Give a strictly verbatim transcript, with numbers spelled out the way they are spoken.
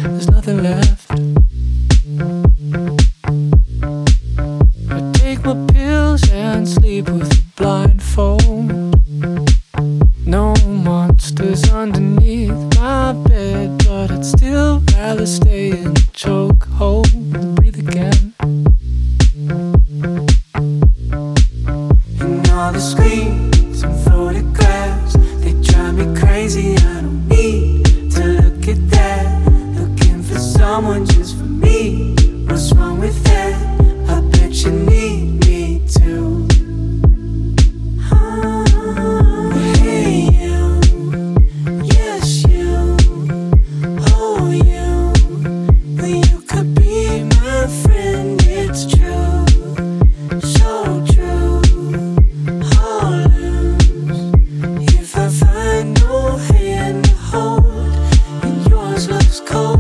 there's nothing left. I take my pills and sleep with a blindfold. No monsters underneath my bed, but I'd still rather stay in a chokehold and breathe again. And all the screens and photographs, they drive me crazy. I don't need to look at that. Looking for someone